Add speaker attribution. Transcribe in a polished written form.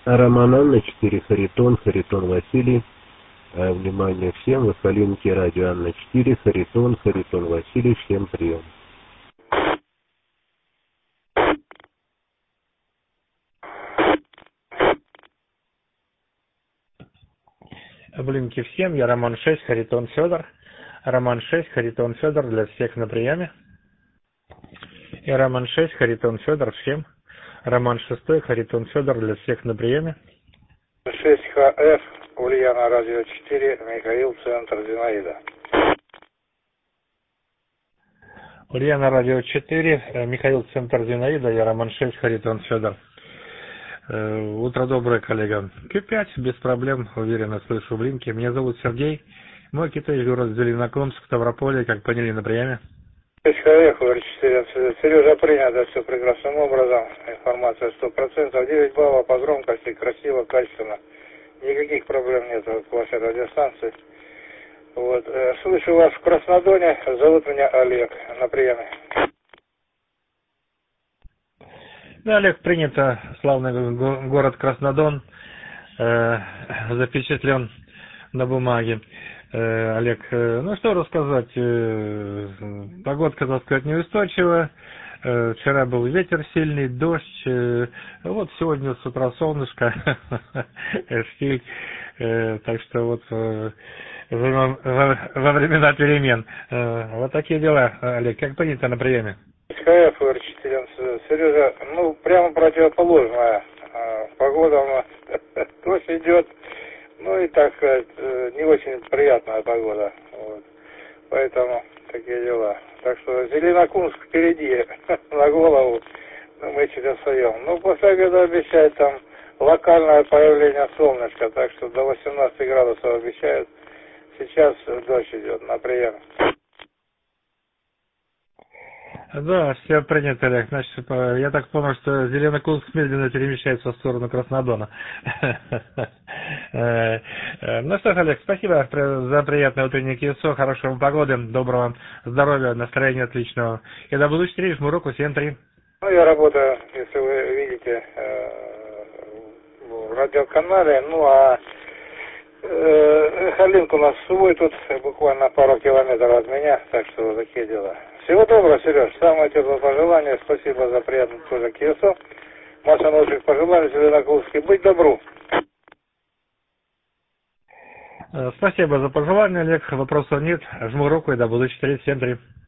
Speaker 1: Роман Анна, 4 Харитон, Харитон Василий. Внимание всем, вы в калинке радио Анна 4, Харитон, Харитон Василий, всем прием.
Speaker 2: Блинки всем, я Роман 6, Харитон Федор. Роман 6, Харитон Федор для всех на приеме. И Роман 6, Харитон Федор всем. Роман 6, Харитон Федор для всех на приеме.
Speaker 3: 6ХФ, Ульяна, радио 4, Михаил, центр Зинаида.
Speaker 2: Ульяна, радио 4, Михаил, центр Зинаида, я Роман 6, Харитон Федор. Утро доброе, коллега. Q5, без проблем, уверенно слышу блинки. Меня зовут Сергей. Мой китай город Зеленокумск, Ставрополье, как поняли на приеме.
Speaker 3: 6ХФ, УР4, Сережа, принято все прекрасным образом. Информация 100%, 9 баллов по громкости, красиво, качественно. Никаких проблем нет к вашей радиостанции. Вот. Слышу вас в Краснодоне, зовут меня Олег, на приеме.
Speaker 2: Да, Олег, принято. Славный город Краснодон запечатлен на бумаге. Олег, ну что рассказать, погодка, так сказать, неустойчивая. Вчера был ветер сильный, дождь. Вот сегодня с утра солнышко, штиль. Так что вот во времена перемен. Вот такие дела, Олег. Как принято на приеме?
Speaker 3: СКФ УР4, Сережа, ну прямо противоположная погода, дождь идет, ну и так сказать, не очень приятная погода, вот. Поэтому такие дела. Так что Зеленокумск впереди, на голову, ну, мы через своем. Ну после обеда обещают там локальное появление солнышка, так что до 18 градусов обещают. Сейчас дождь идет на прием.
Speaker 2: Да, все принято, Олег. Значит, я так понял, что Зеленокумск медленно перемещается в сторону Краснодона. Ну что ж, Олег, спасибо за приятное утреннее кисо, хорошей вам погоды, доброго здоровья, настроения отличного. И до будущих встреч, жму руку, 7-3.
Speaker 3: Ну, я работаю, если вы видите, в радиоканале, ну а Халинка у нас свой тут, буквально пару километров от меня, так что вот такие дела. Всего доброго, Сереж. Самое теплое пожелание. Спасибо за приятный тоже киосо. Масса лучших пожеланий, Зеленокумске. Быть добру.
Speaker 2: Спасибо за пожелание, Олег. Вопросов нет. Жму руку и до будущих встреч. 7-3.